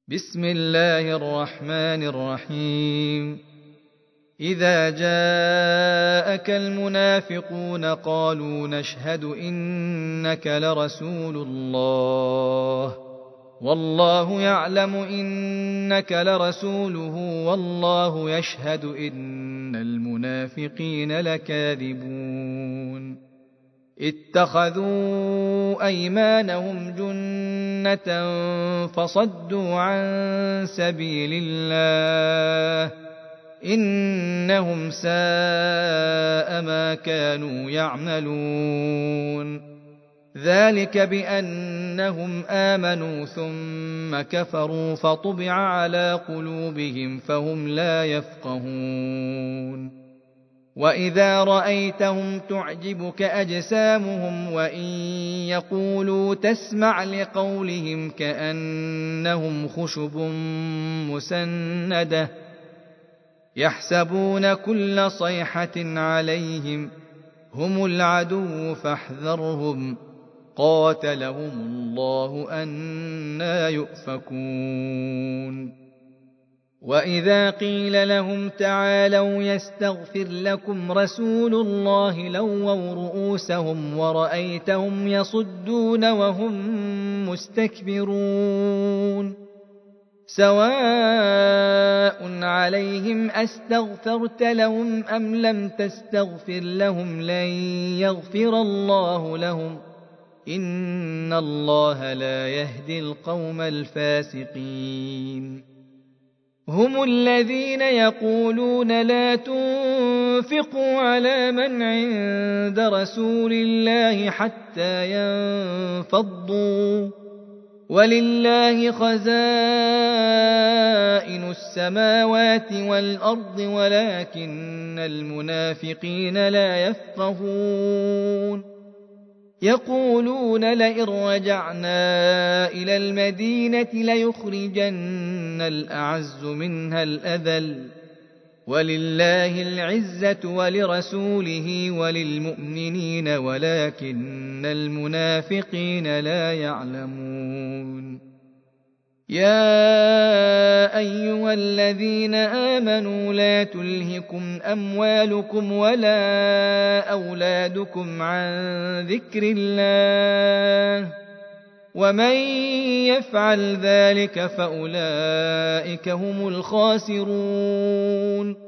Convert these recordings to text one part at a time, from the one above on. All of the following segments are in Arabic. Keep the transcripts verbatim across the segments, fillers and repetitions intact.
بسم الله الرحمن الرحيم إذا جاءك المنافقون قالوا نشهد إنك لرسول الله والله يعلم إنك لرسوله والله يشهد إن المنافقين لكاذبون اتخذوا أيمانهم جنة فصدوا عن سبيل الله إنهم ساء ما كانوا يعملون ذلك بأنهم آمنوا ثم كفروا فطبع على قلوبهم فهم لا يفقهون وإذا رأيتهم تعجبك أجسامهم وإن يقولوا تسمع لقولهم كأنهم خشب مسندة يحسبون كل صيحة عليهم هم العدو فاحذرهم قاتلهم الله أنى يؤفكون وإذا قيل لهم تعالوا يستغفر لكم رسول الله لووا رؤوسهم ورأيتهم يصدون وهم مستكبرون سواء عليهم أستغفرت لهم أم لم تستغفر لهم لن يغفر الله لهم إن الله لا يهدي القوم الفاسقين هم الذين يقولون لا تنفقوا على من عند رسول الله حتى ينفضوا ولله خزائن السماوات والأرض ولكن المنافقين لا يفقهون يقولون لئن رجعنا إلى المدينة ليخرجن الأعز منها الأذل ولله العزة ولرسوله وللمؤمنين ولكن المنافقين لا يعلمون يا أيها الذين آمنوا لا تلهكم أموالكم ولا أولادكم عن ذكر الله ومن يفعل ذلك فأولئك هم الخاسرون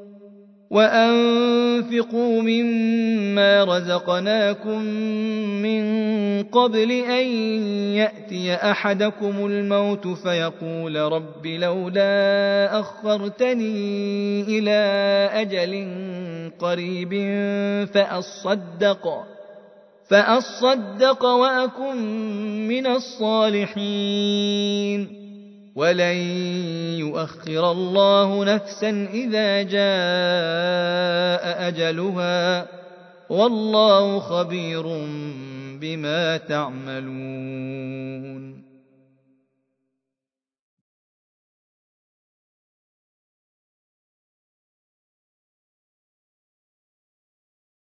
وأنفقوا مما رزقناكم من قبل أن يأتي أحدكم الموت فيقول رب لولا أخرتني إلى أجل قريب فأصدق فأصدق وأكن من الصالحين ولن يؤخر الله نفسا إذا جاء أجلها والله خبير بما تعملون